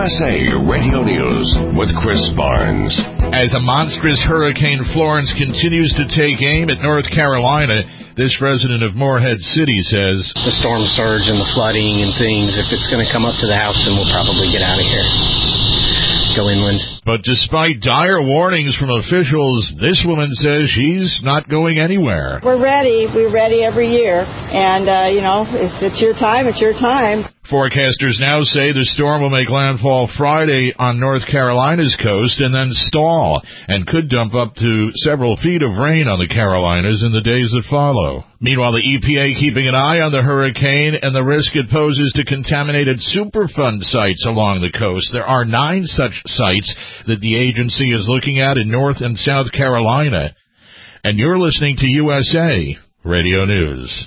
USA Radio News with Chris Barnes. As a monstrous Hurricane Florence continues to take aim at North Carolina, this resident of Morehead City says, the storm surge and the flooding and things, if it's going to come up to the house, then we'll probably get out of here. Go inland. But despite dire warnings from officials, this woman says she's not going anywhere. We're ready. We're ready every year. And, if it's your time, it's your time. Forecasters now say the storm will make landfall Friday on North Carolina's coast and then stall and could dump up to several feet of rain on the Carolinas in the days that follow. Meanwhile, the EPA keeping an eye on the hurricane and the risk it poses to contaminated Superfund sites along the coast. There are 9 such sites that the agency is looking at in North and South Carolina. And you're listening to USA Radio News.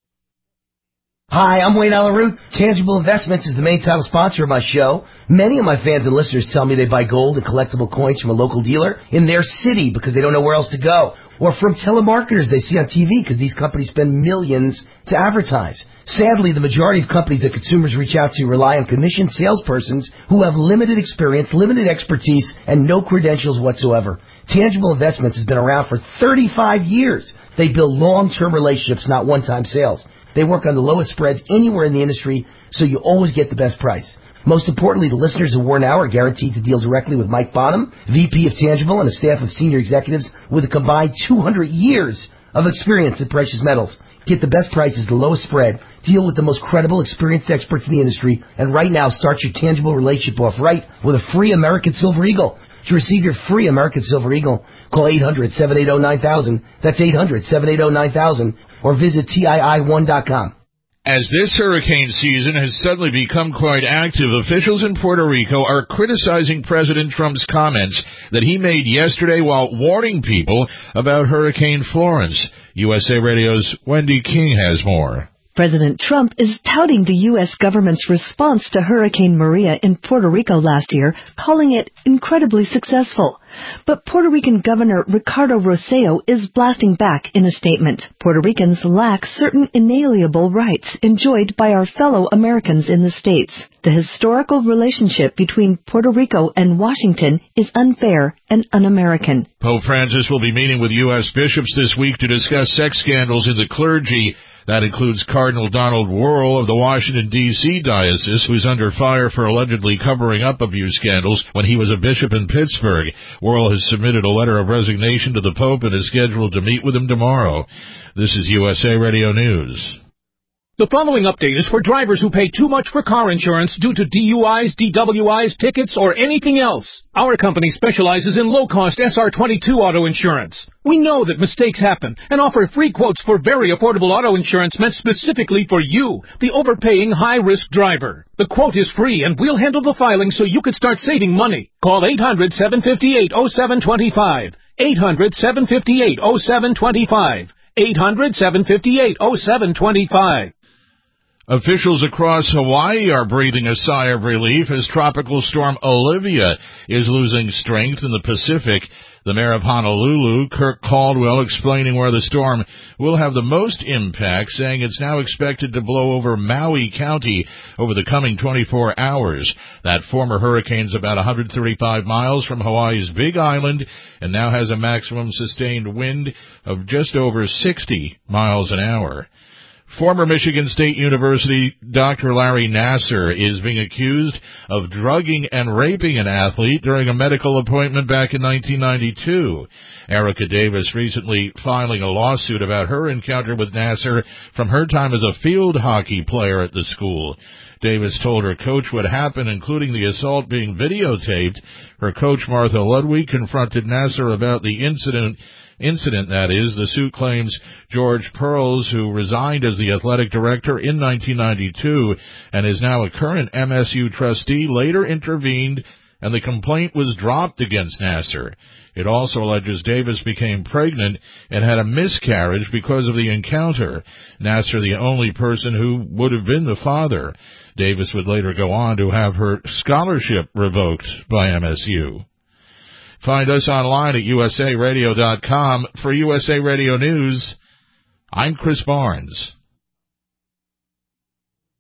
Hi, I'm Wayne Alaroot. Tangible Investments is the main title sponsor of my show. Many of my fans and listeners tell me they buy gold and collectible coins from a local dealer in their city because they don't know where else to go. Or from telemarketers they see on TV because these companies spend millions to advertise. Sadly, the majority of companies that consumers reach out to rely on commissioned salespersons who have limited experience, limited expertise, and no credentials whatsoever. Tangible Investments has been around for 35 years. They build long-term relationships, not one-time sales. They work on the lowest spreads anywhere in the industry, so you always get the best price. Most importantly, the listeners of War Now are guaranteed to deal directly with Mike Bonham, VP of Tangible, and a staff of senior executives with a combined 200 years of experience in precious metals. Get the best prices, the lowest spread, deal with the most credible, experienced experts in the industry, and right now start your Tangible relationship off right with a free American Silver Eagle. To receive your free American Silver Eagle, call 800-780-9000. That's 800-780-9000. Or visit TII1.com. As this hurricane season has suddenly become quite active, officials in Puerto Rico are criticizing President Trump's comments that he made yesterday while warning people about Hurricane Florence. USA Radio's Wendy King has more. President Trump is touting the U.S. government's response to Hurricane Maria in Puerto Rico last year, calling it incredibly successful. But Puerto Rican Governor Ricardo Rosselló is blasting back in a statement. Puerto Ricans lack certain inalienable rights enjoyed by our fellow Americans in the States. The historical relationship between Puerto Rico and Washington is unfair and un-American. Pope Francis will be meeting with U.S. bishops this week to discuss sex scandals in the clergy. That includes Cardinal Donald Wuerl of the Washington, D.C. Diocese, who's under fire for allegedly covering up abuse scandals when he was a bishop in Pittsburgh. Wuerl has submitted a letter of resignation to the Pope and is scheduled to meet with him tomorrow. This is USA Radio News. The following update is for drivers who pay too much for car insurance due to DUIs, DWIs, tickets, or anything else. Our company specializes in low-cost SR22 auto insurance. We know that mistakes happen and offer free quotes for very affordable auto insurance meant specifically for you, the overpaying high-risk driver. The quote is free and we'll handle the filing so you can start saving money. Call 800-758-0725. 800-758-0725. 800-758-0725. Officials across Hawaii are breathing a sigh of relief as Tropical Storm Olivia is losing strength in the Pacific. The mayor of Honolulu, Kirk Caldwell, explaining where the storm will have the most impact, saying it's now expected to blow over Maui County over the coming 24 hours. That former hurricane's about 135 miles from Hawaii's Big Island and now has a maximum sustained wind of just over 60 miles an hour. Former Michigan State University Dr. Larry Nassar is being accused of drugging and raping an athlete during a medical appointment back in 1992. Erica Davis recently filing a lawsuit about her encounter with Nassar from her time as a field hockey player at the school. Davis told her coach what happened, including the assault being videotaped. Her coach, Martha Ludwig, confronted Nassar about the incident, that is. The suit claims George Pearls, who resigned as the athletic director in 1992 and is now a current MSU trustee, later intervened and the complaint was dropped against Nassar. It also alleges Davis became pregnant and had a miscarriage because of the encounter. Nassar, the only person who would have been the father. Davis would later go on to have her scholarship revoked by MSU. Find us online at usaradio.com. For USA Radio News, I'm Chris Barnes.